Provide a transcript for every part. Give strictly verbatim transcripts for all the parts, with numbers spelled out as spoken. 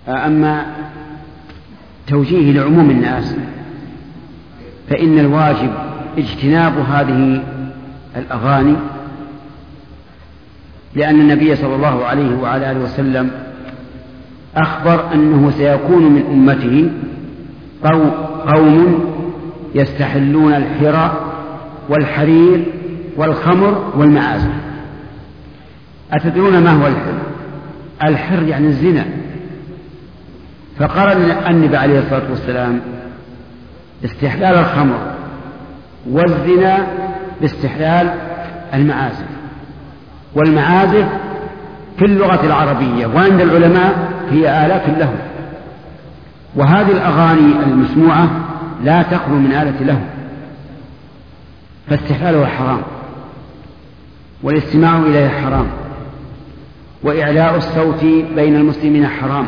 أما توجيه لعموم الناس فإن الواجب اجتناب هذه الأغاني، لأن النبي صلى الله عليه وعلى آله وسلم أخبر أنه سيكون من أمته قوم يستحلون الحرى والحرير والخمر والمعازف. أتدرون ما هو الحر؟ الحر يعني الزنا، فقال النبي عليه الصلاة والسلام استحلال الخمر والزنا باستحلال المعازف. والمعازف في اللغة العربية وعند العلماء هي آلات له، وهذه الأغاني المسموعة لا تخلو من آلة له، فاستحلالها حرام، والاستماع إليها حرام، وإعلاء الصوت بين المسلمين حرام،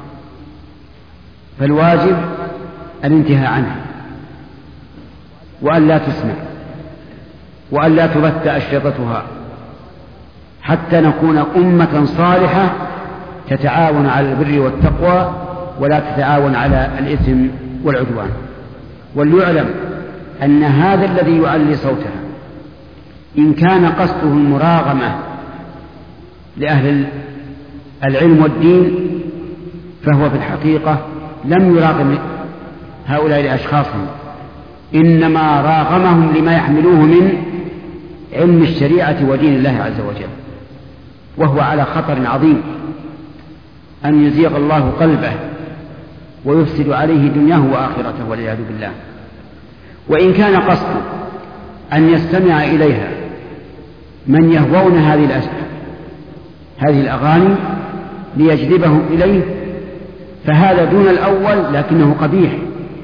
فالواجب الانتهاء عنها، وأن لا تسمع، وأن لا تبث أشرطتها، حتى نكون أمة صالحة تتعاون على البر والتقوى ولا تتعاون على الإثم والعدوان. وليعلم أن هذا الذي يعلي صوتها إن كان قصده المراغمة لأهل العلم والدين فهو في الحقيقة لم يراغم هؤلاء الأشخاص، إنما راغمهم لما يحملوه من علم الشريعة ودين الله عز وجل، وهو على خطر عظيم أن يزيغ الله قلبه ويفسد عليه دنياه وآخرته والعياذ بالله. وإن كان قصده أن يستمع إليها من يهوون هذه الأشياء هذه الأغاني ليجذبهم إليه فهذا دون الأول لكنه قبيح،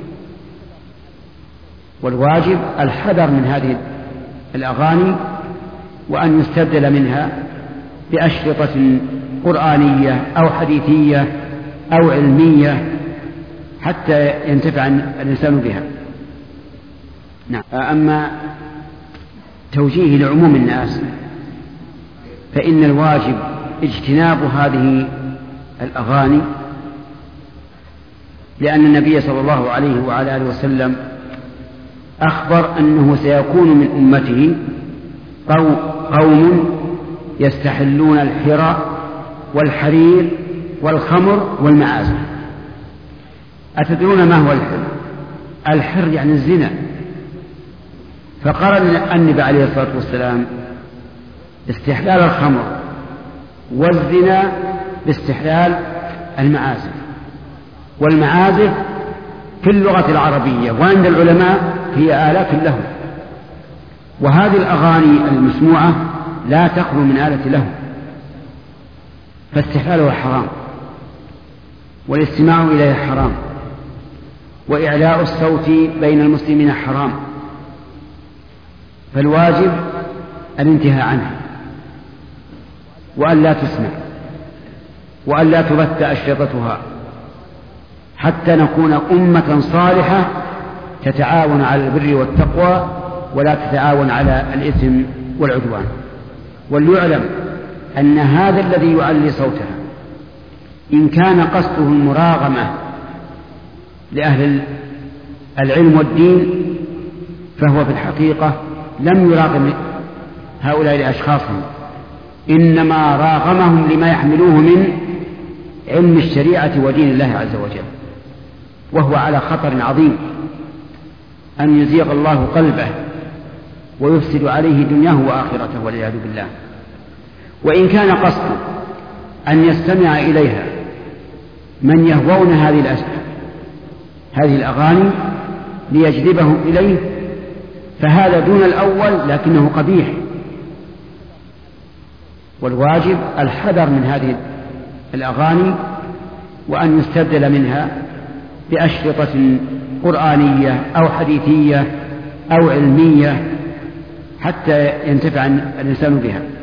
والواجب الحذر من هذه الأغاني وأن يستبدل منها بأشرطة قرآنية أو حديثية أو علمية حتى ينتفع الإنسان بها. نعم. أما توجيه لعموم الناس فإن الواجب اجتناب هذه الأغاني، لأن النبي صلى الله عليه وعلى آله وسلم أخبر أنه سيكون من أمته قوم يستحلون الحرى والحرير والخمر والمعازف. أتدرون ما هو الحر؟ الحر يعني الزنا، فقال النبي عليه الصلاة والسلام استحلال الخمر والزنا باستحلال المعازف. والمعازف في اللغة العربية وعند العلماء هي آلات له، وهذه الأغاني المسموعة لا تخلو من آلة له، فاستحلالها حرام، والاستماع إليها حرام، وإعلاء الصوت بين المسلمين حرام، فالواجب الانتهاء عنها، وأن لا تسمع، وأن لا تبث أشرطتها، حتى نكون أمة صالحة تتعاون على البر والتقوى ولا تتعاون على الإثم والعدوان. وليعلم أن هذا الذي يعلي صوتها إن كان قصده المراغمة لأهل العلم والدين فهو في الحقيقة لم يراغم هؤلاء الأشخاص، إنما راغمهم لما يحملوه من علم الشريعة ودين الله عز وجل، وهو على خطر عظيم أن يزيغ الله قلبه ويفسد عليه دنياه وآخرته والعياذ بالله. وإن كان قصده أن يستمع إليها من يهوون هذه الأشياء هذه الأغاني ليجذبهم إليه فهذا دون الأول لكنه قبيح، والواجب الحذر من هذه الأغاني وأن يستبدل منها بأشرطة قرآنية أو حديثية أو علمية حتى ينتفع الإنسان بها.